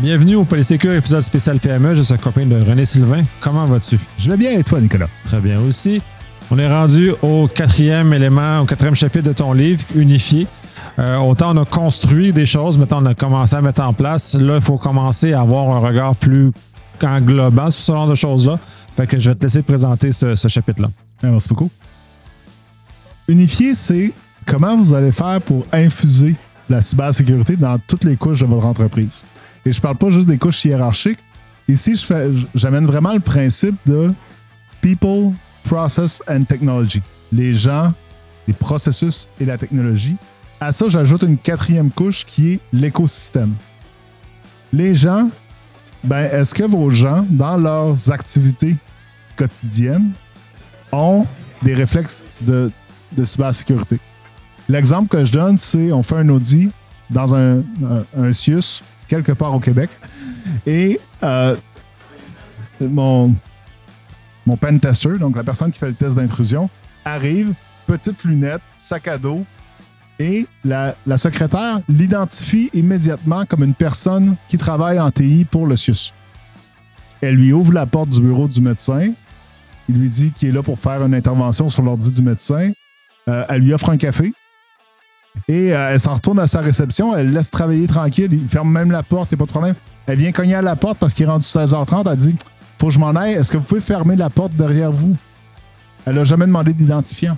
Bienvenue au Polysécure épisode spécial PME. Je suis accompagné de René Sylvain. Comment vas-tu? Je vais bien et toi, Nicolas? Très bien aussi. On est rendu au quatrième élément, au quatrième chapitre de ton livre, Unifié. Autant on a construit des choses, maintenant on a commencé à mettre en place. Là, il faut commencer à avoir un regard plus englobant sur ce genre de choses-là. Fait que je vais te laisser présenter ce chapitre-là. Merci beaucoup. Unifié, c'est comment vous allez faire pour infuser la cybersécurité dans toutes les couches de votre entreprise. Et je ne parle pas juste des couches hiérarchiques. Ici, j'amène vraiment le principe de People, Process and Technology. Les gens, les processus et la technologie. À ça, j'ajoute une quatrième couche qui est l'écosystème. Les gens, est-ce que vos gens, dans leurs activités quotidiennes, ont des réflexes de cybersécurité? L'exemple que je donne, c'est on fait un audit dans un CIUS quelque part au Québec et mon pen tester, donc la personne qui fait le test d'intrusion, arrive, petite lunette, sac à dos, et la secrétaire l'identifie immédiatement comme une personne qui travaille en TI pour le CIUS. Elle lui ouvre la porte du bureau du médecin, il lui dit qu'il est là pour faire une intervention sur l'ordi du médecin, elle lui offre un café, et elle s'en retourne à sa réception, elle laisse travailler tranquille, il ferme même la porte, il n'y a pas de problème. Elle vient cogner à la porte parce qu'il est rendu 16h30, elle dit « Faut que je m'en aille, est-ce que vous pouvez fermer la porte derrière vous? » Elle n'a jamais demandé d'identifiant.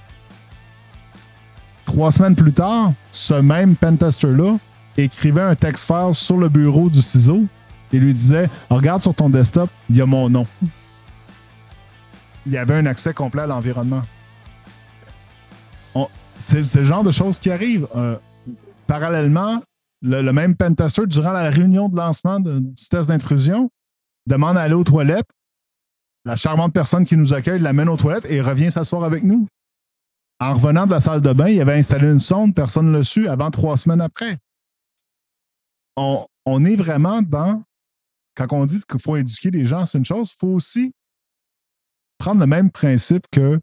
3 semaines plus tard, ce même pentester-là écrivait un text file sur le bureau du ciseau et lui disait « Regarde sur ton desktop, il y a mon nom. » Il y avait un accès complet à l'environnement. C'est le genre de choses qui arrivent. Parallèlement, le même pentester, durant la réunion de lancement du test d'intrusion, demande à aller aux toilettes. La charmante personne qui nous accueille l'amène aux toilettes et revient s'asseoir avec nous. En revenant de la salle de bain, il avait installé une sonde, personne ne l'a su avant 3 semaines après. On est vraiment dans... Quand on dit qu'il faut éduquer les gens, c'est une chose, il faut aussi prendre le même principe que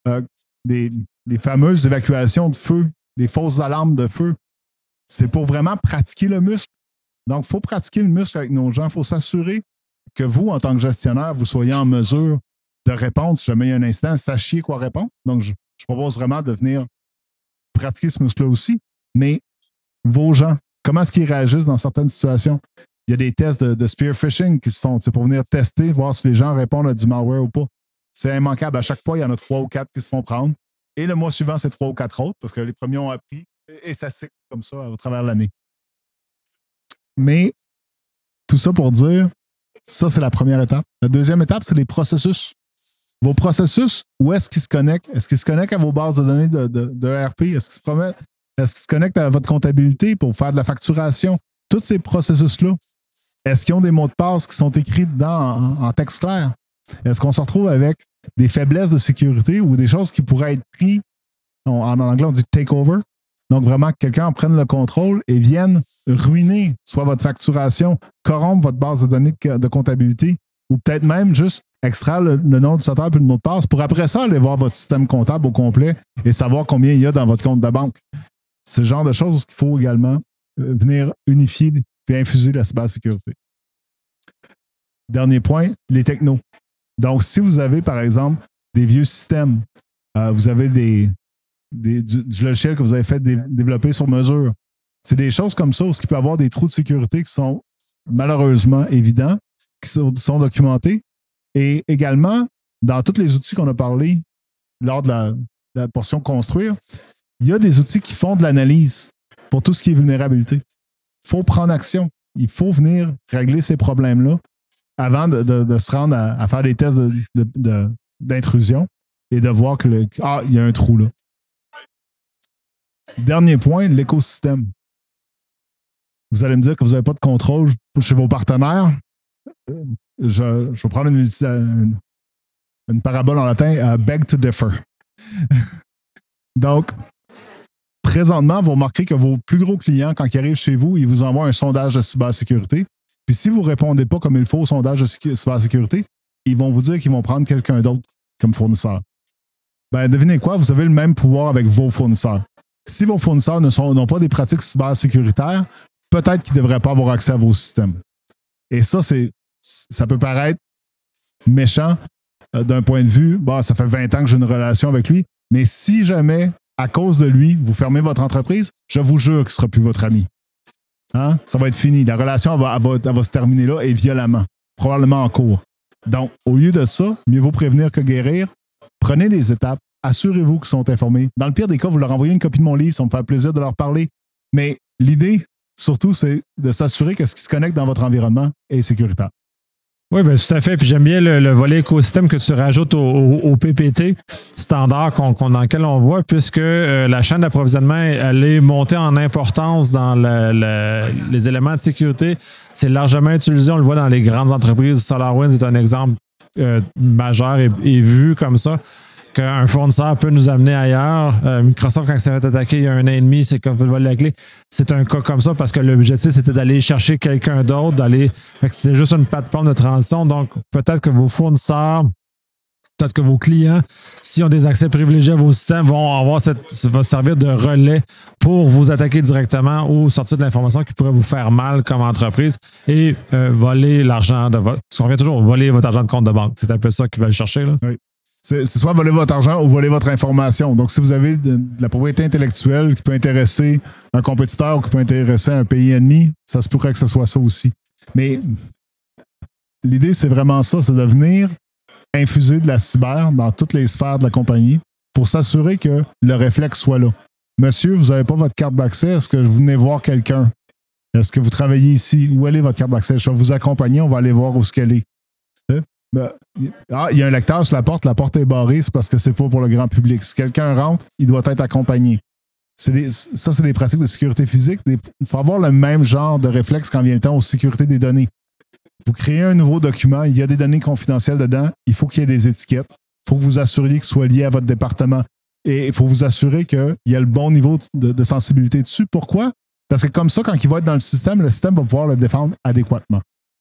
les fameuses évacuations de feu, les fausses alarmes de feu. C'est pour vraiment pratiquer le muscle. Donc, il faut pratiquer le muscle avec nos gens. Il faut s'assurer que vous, en tant que gestionnaire, vous soyez en mesure de répondre si jamais il y a un incident, sachiez quoi répondre. Donc, je propose vraiment de venir pratiquer ce muscle-là aussi. Mais vos gens, comment est-ce qu'ils réagissent dans certaines situations? Il y a des tests de spear phishing qui se font pour venir tester, voir si les gens répondent à du malware ou pas. C'est immanquable. À chaque fois, il y en a 3 ou 4 qui se font prendre. Et le mois suivant, c'est 3 ou 4 autres parce que les premiers ont appris et ça cycle comme ça au travers de l'année. Mais tout ça pour dire, ça, c'est la première étape. La deuxième étape, c'est les processus. Vos processus, où est-ce qu'ils se connectent? Est-ce qu'ils se connectent à vos bases de données de ERP? Est-ce qu'ils se connectent à votre comptabilité pour faire de la facturation? Tous ces processus-là, est-ce qu'ils ont des mots de passe qui sont écrits dedans en texte clair? Est-ce qu'on se retrouve avec des faiblesses de sécurité ou des choses qui pourraient être prises, en anglais on dit takeover, donc vraiment que quelqu'un en prenne le contrôle et vienne ruiner soit votre facturation, corrompre votre base de données de comptabilité ou peut-être même juste extraire le nom du utilisateur puis le mot de passe pour après ça aller voir votre système comptable au complet et savoir combien il y a dans votre compte de banque. C'est le genre de choses qu'il faut également venir unifier et infuser la cybersécurité. Dernier point, les technos. Donc, si vous avez, par exemple, des vieux systèmes, vous avez du logiciel que vous avez fait développer sur mesure, c'est des choses comme ça où il peut y avoir des trous de sécurité qui sont malheureusement évidents, qui sont documentés. Et également, dans tous les outils qu'on a parlé lors de la portion construire, il y a des outils qui font de l'analyse pour tout ce qui est vulnérabilité. Il faut prendre action. Il faut venir régler ces problèmes-là avant de se rendre à faire des tests d'intrusion et de voir qu'il y a un trou là. Dernier point, l'écosystème. Vous allez me dire que vous n'avez pas de contrôle chez vos partenaires. Je vais prendre une parabole en latin, beg to differ. Donc, présentement, vous remarquez que vos plus gros clients, quand ils arrivent chez vous, ils vous envoient un sondage de cybersécurité. Puis si vous ne répondez pas comme il faut au sondage de cybersécurité, ils vont vous dire qu'ils vont prendre quelqu'un d'autre comme fournisseur. Devinez quoi? Vous avez le même pouvoir avec vos fournisseurs. Si vos fournisseurs n'ont pas des pratiques cybersécuritaires, peut-être qu'ils ne devraient pas avoir accès à vos systèmes. Et ça peut paraître méchant d'un point de vue, ça fait 20 ans que j'ai une relation avec lui, mais si jamais, à cause de lui, vous fermez votre entreprise, je vous jure qu'il ne sera plus votre ami. Hein? Ça va être fini. La relation elle va se terminer là et violemment, probablement en cours. Donc, au lieu de ça, mieux vaut prévenir que guérir. Prenez les étapes, assurez-vous qu'ils sont informés. Dans le pire des cas, vous leur envoyez une copie de mon livre, ça va me faire plaisir de leur parler. Mais l'idée, surtout, c'est de s'assurer que ce qui se connecte dans votre environnement est sécuritaire. Oui, bien, tout à fait. Puis j'aime bien le volet écosystème que tu rajoutes au PPT standard dans lequel on voit, puisque la chaîne d'approvisionnement, elle est montée en importance dans les éléments de sécurité. C'est largement utilisé. On le voit dans les grandes entreprises. SolarWinds est un exemple majeur et vu comme ça. Qu'un fournisseur peut nous amener ailleurs. Microsoft, quand il s'est fait attaquer il y a 1 an et demi, c'est comme vous voler la clé. C'est un cas comme ça parce que l'objectif, c'était d'aller chercher quelqu'un d'autre, c'était juste une plateforme de transition. Donc, peut-être que vos fournisseurs, peut-être que vos clients, s'ils ont des accès privilégiés à vos systèmes, vont servir de relais pour vous attaquer directement ou sortir de l'information qui pourrait vous faire mal comme entreprise et voler l'argent de votre. Parce qu'on vient toujours voler votre argent de compte de banque. C'est un peu ça qu'ils veulent chercher, là. Oui. C'est soit voler votre argent ou voler votre information. Donc, si vous avez de la propriété intellectuelle qui peut intéresser un compétiteur ou qui peut intéresser un pays ennemi, ça se pourrait que ce soit ça aussi. Mais l'idée, c'est vraiment ça, c'est de venir infuser de la cyber dans toutes les sphères de la compagnie pour s'assurer que le réflexe soit là. Monsieur, vous n'avez pas votre carte d'accès, est-ce que vous venez voir quelqu'un? Est-ce que vous travaillez ici? Où est votre carte d'accès? Je vais vous accompagner, on va aller voir où ce qu'elle est. Il y a un lecteur sur la porte est barrée, c'est parce que c'est pas pour le grand public. Si quelqu'un rentre, il doit être accompagné. C'est des pratiques de sécurité physique. Il faut avoir le même genre de réflexe quand vient le temps aux sécurités des données. Vous créez un nouveau document, il y a des données confidentielles dedans, il faut qu'il y ait des étiquettes, il faut que vous assuriez que ce soit lié à votre département et il faut vous assurer qu'il y a le bon niveau de sensibilité dessus. Pourquoi? Parce que comme ça, quand il va être dans le système va pouvoir le défendre adéquatement.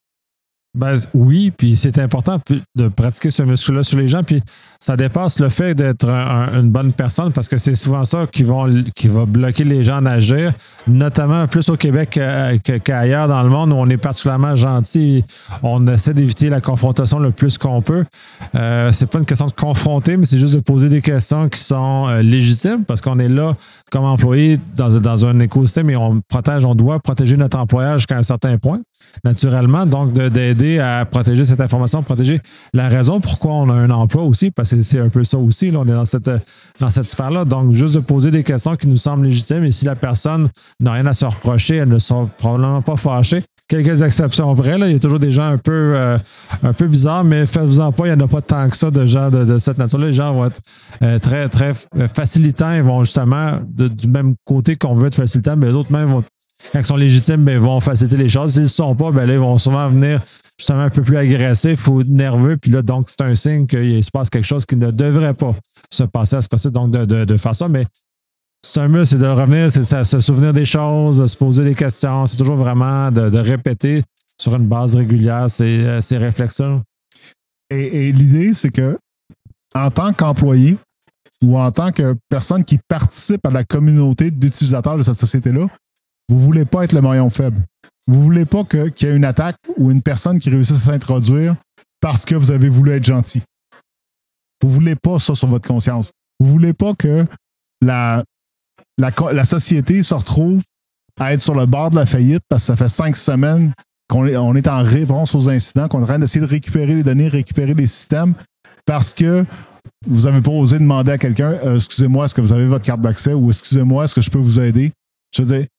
Ben, oui, puis c'est important de pratiquer ce muscle-là sur les gens, puis ça dépasse le fait d'être une bonne personne parce que c'est souvent ça qui va bloquer les gens d'agir, notamment plus au Québec qu'ailleurs dans le monde où on est particulièrement gentil. On essaie d'éviter la confrontation le plus qu'on peut. C'est pas une question de confronter, mais c'est juste de poser des questions qui sont légitimes parce qu'on est là comme employé dans un écosystème et on doit protéger notre employeur jusqu'à un certain point, naturellement. Donc, d'aider à protéger cette information, protéger la raison pourquoi on a un emploi aussi, parce que c'est un peu ça aussi. Là, on est dans cette sphère-là. Donc, juste de poser des questions qui nous semblent légitimes et si la personne n'a rien à se reprocher, elle ne sera probablement pas fâchée. Quelques exceptions près, là, il y a toujours des gens un peu bizarres, mais faites-vous-en pas, il n'y en a pas tant que ça de gens de cette nature-là. Les gens vont être très, très facilitants. Ils vont justement du même côté qu'on veut être facilitants, mais d'autres même quand ils sont légitimes, ils vont faciliter les choses. S'ils ne le sont pas, là, ils vont souvent venir justement un peu plus agressifs ou nerveux. Puis là, donc, c'est un signe qu'il se passe quelque chose qui ne devrait pas se passer à ce cas-ci. Donc, de faire ça. Mais c'est un must, c'est de revenir, c'est de se souvenir des choses, de se poser des questions. C'est toujours vraiment de répéter sur une base régulière ces réflexes-là. Et l'idée, c'est que en tant qu'employé ou en tant que personne qui participe à la communauté d'utilisateurs de cette société-là, vous ne voulez pas être le maillon faible. Vous ne voulez pas qu'il y ait une attaque ou une personne qui réussisse à s'introduire parce que vous avez voulu être gentil. Vous ne voulez pas ça sur votre conscience. Vous ne voulez pas que la société se retrouve à être sur le bord de la faillite parce que ça fait 5 semaines qu'on est en réponse aux incidents, qu'on est en train d'essayer de récupérer les données, récupérer les systèmes parce que vous n'avez pas osé demander à quelqu'un excusez-moi, est-ce que vous avez votre carte d'accès ou excusez-moi, est-ce que je peux vous aider? Je veux dire,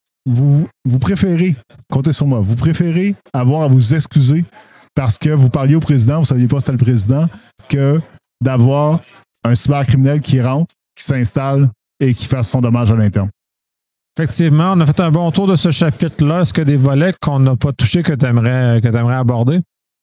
vous préférez, comptez sur moi, vous préférez avoir à vous excuser parce que vous parliez au président, vous ne saviez pas c'était le président, que d'avoir un cybercriminel qui rentre, qui s'installe et qui fasse son dommage à l'interne. Effectivement, on a fait un bon tour de ce chapitre-là. Est-ce qu'il y a des volets qu'on n'a pas touchés que tu aimerais aborder?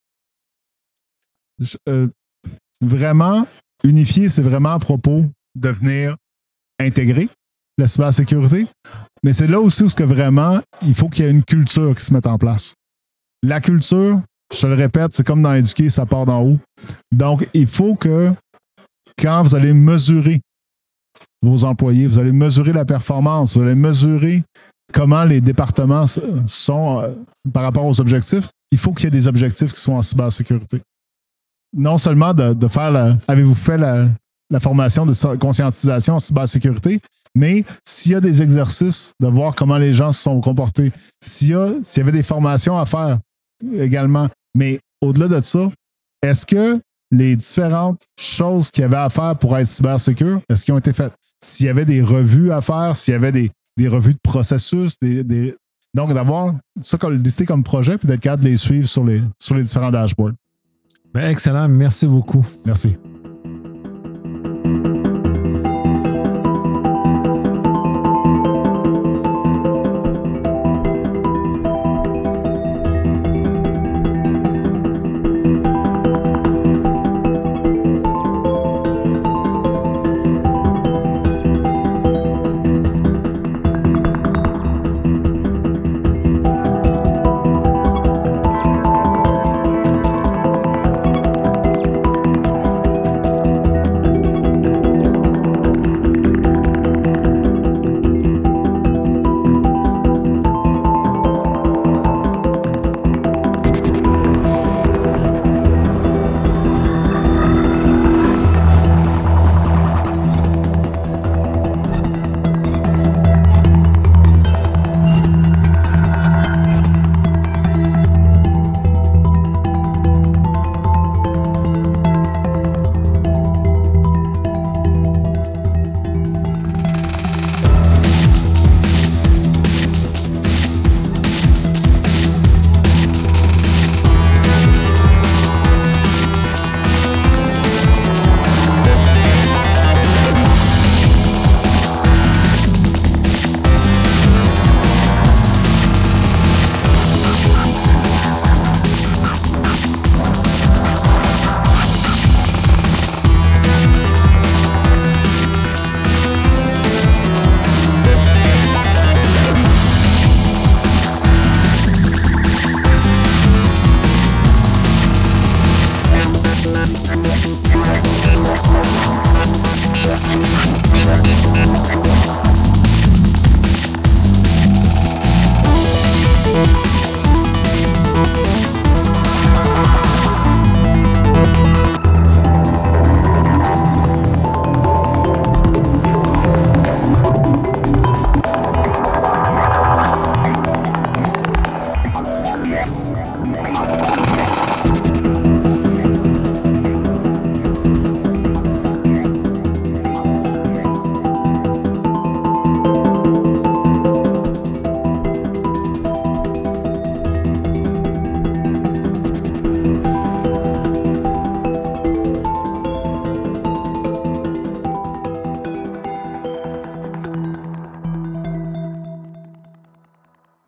Vraiment, unifier, c'est vraiment à propos de venir intégrer la cybersécurité. Mais c'est là aussi où vraiment, il faut qu'il y ait une culture qui se mette en place. La culture, je te le répète, c'est comme dans éduquer, ça part d'en haut. Donc, il faut que quand vous allez mesurer vos employés, vous allez mesurer la performance, vous allez mesurer comment les départements sont par rapport aux objectifs, il faut qu'il y ait des objectifs qui soient en cybersécurité. Non seulement de faire avez-vous fait la formation de conscientisation en cybersécurité, mais s'il y a des exercices de voir comment les gens se sont comportés, s'il y avait des formations à faire également. Mais au-delà de ça, est-ce que les différentes choses qu'il y avait à faire pour être cybersécure, est-ce qu'ils ont été faites? S'il y avait des revues à faire, s'il y avait des revues de processus, donc d'avoir ça listé comme projet puis d'être capable de les suivre sur les différents dashboards. Excellent, merci beaucoup. Merci.